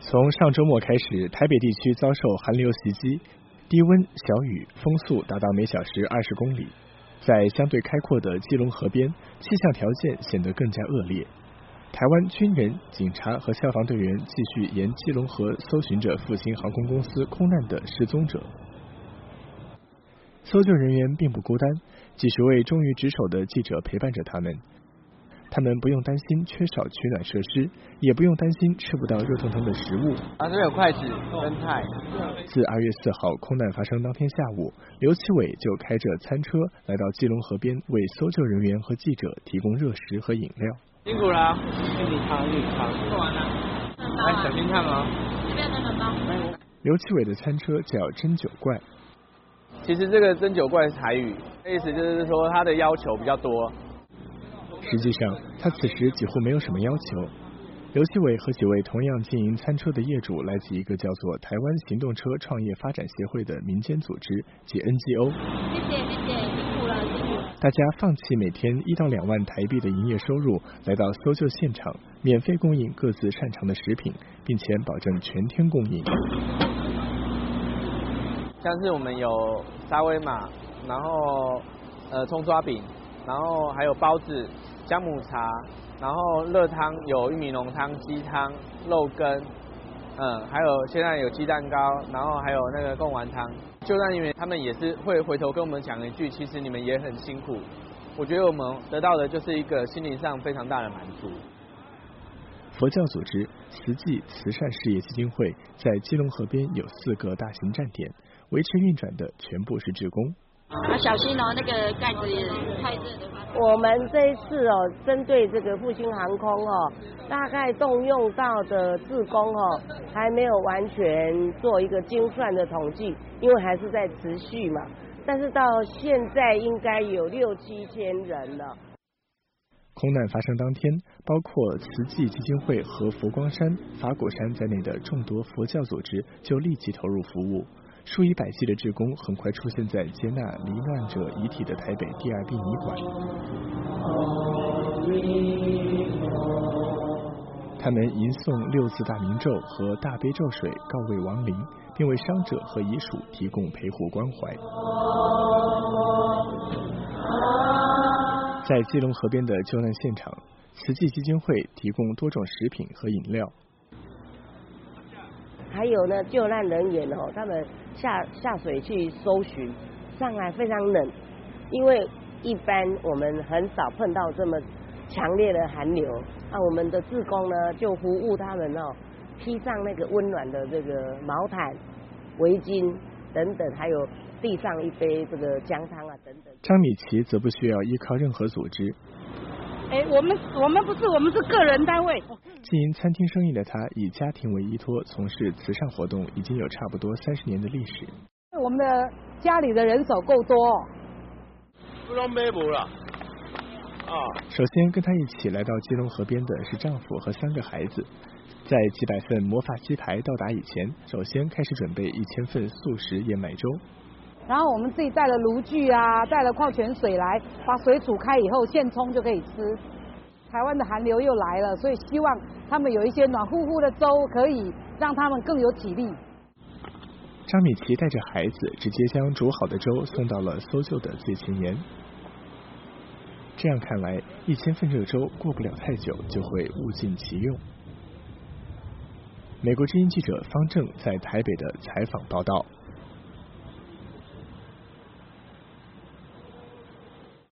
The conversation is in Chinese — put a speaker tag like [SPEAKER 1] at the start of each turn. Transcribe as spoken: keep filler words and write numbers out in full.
[SPEAKER 1] 从上周末开始，台北地区遭受寒流袭击，低温、小雨，风速达到每小时二十公里。在相对开阔的基隆河边，气象条件显得更加恶劣。台湾军人、警察和消防队员继续沿基隆河搜寻着复兴航空公司空难的失踪者。搜救人员并不孤单，几十位忠于职守的记者陪伴着他们。他们不用担心缺少取暖设施，也不用担心吃不到热腾腾的食物。
[SPEAKER 2] 啊，这有筷子、生菜。
[SPEAKER 1] 自二月四号空难发生当天下午，刘启伟就开着餐车来到基隆河边，为搜救人员和记者提供热食和饮料。
[SPEAKER 2] 辛苦了，一米长，一米长，做完了。来，小心看哦。
[SPEAKER 3] 这边的很棒。
[SPEAKER 1] 刘启伟的餐车叫针灸怪。
[SPEAKER 2] 其实这个针灸怪是台语，意思就是说他的要求比较多。
[SPEAKER 1] 实际上，他此时几乎没有什么要求。刘启伟和几位同样经营餐车的业主来自一个叫做台湾行动车创业发展协会的民间组织及 N G O。
[SPEAKER 3] 谢谢谢谢，辛苦了辛苦了。
[SPEAKER 1] 大家放弃每天一到两万台币的营业收入，来到搜救现场，免费供应各自擅长的食品，并且保证全天供应。
[SPEAKER 2] 像是我们有沙威玛，然后呃葱抓饼，然后还有包子。姜母茶，然后热汤有玉米浓汤、鸡汤、肉羹，嗯，还有现在有鸡蛋糕，然后还有那个贡丸汤。救难人员他们也是会回头跟我们讲一句，其实你们也很辛苦。我觉得我们得到的就是一个心灵上非常大的满足。
[SPEAKER 1] 佛教组织慈济慈善事业基金会在基隆河边有四个大型站点，维持运转的全部是志工。
[SPEAKER 3] 啊，小心哦，那个盖子也太热的。
[SPEAKER 4] 我们这一次哦，针对这个复兴航空哦，大概动用到的志工哦，还没有完全做一个精算的统计，因为还是在持续嘛。但是到现在应该有六七千人了。
[SPEAKER 1] 空难发生当天，包括慈济基金会和佛光山、法鼓山在内的众多佛教组织就立即投入服务。数以百计的志工很快出现在接纳罹难者遗体的台北第二殡仪馆。他们吟诵六字大明咒和大悲咒水告慰亡灵，并为伤者和遗属提供陪护关怀。在基隆河边的救难现场，慈济基金会提供多种食品和饮料。
[SPEAKER 4] 还有呢，救难人员哦，他们下下水去搜寻，上来非常冷，因为一般我们很少碰到这么强烈的寒流。啊，我们的志工呢就服务他们哦，披上那个温暖的这个毛毯、围巾等等，还有递上一杯这个姜汤啊等等。
[SPEAKER 1] 张米奇则不需要依靠任何组织。
[SPEAKER 5] 哎，我们我们不是，我们是个人单位。
[SPEAKER 1] 经营餐厅生意的他，以家庭为依托，从事慈善活动已经有差不多三十年的历史。
[SPEAKER 5] 我们的家里的人手够多，
[SPEAKER 2] 不能买不了。啊，
[SPEAKER 1] 首先跟他一起来到基隆河边的是丈夫和三个孩子。在几百份魔法鸡排到达以前，首先开始准备一千份素食燕麦粥。
[SPEAKER 5] 然后我们自己带了炉具啊，带了矿泉水来，把水煮开以后现冲就可以吃。台湾的寒流又来了，所以希望他们有一些暖乎乎的粥，可以让他们更有体力。
[SPEAKER 1] 张米奇带着孩子直接将煮好的粥送到了搜救的最前沿。这样看来，一千份热粥过不了太久就会物尽其用。美国之音记者方正在台北的采访报道。